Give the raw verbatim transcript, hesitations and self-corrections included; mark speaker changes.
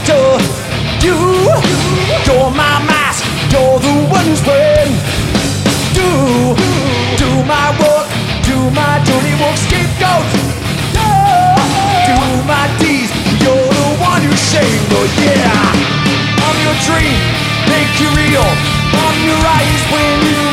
Speaker 1: to you. You're my mask, you're the one who's wearing. Do, do my work, do my dirty work, scapegoat. Do, do my deeds, you're the one who's shamed. Oh yeah, I'm your dream, make you real. I'm your eyes when you